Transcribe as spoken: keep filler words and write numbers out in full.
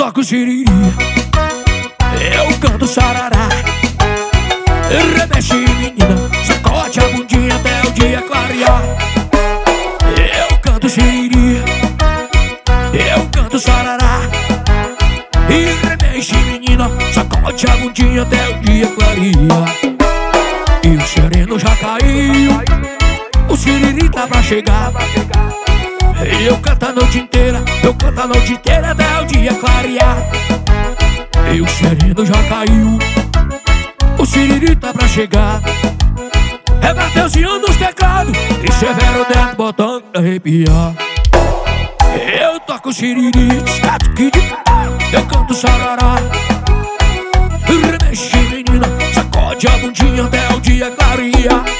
toco siriri, eu canto sarará. Remexe menina, sacode a bundinha até o dia clarear. Eu canto siriri, eu canto sarará. E remexe menina, sacode a bundinha até o dia clarear. E o sereno já caiu, o siriri tá pra chegar. Eu canto a noite inteira, eu canto a noite inteira até o dia clarear. E o sereno já caiu, o siriri tá pra chegar. É Mateuzinho nos teclados e Severo dentro botando pra arrepiar. Eu toco siriri, eu canto sarará. Remexe menina, sacode a bundinha até o dia clarear.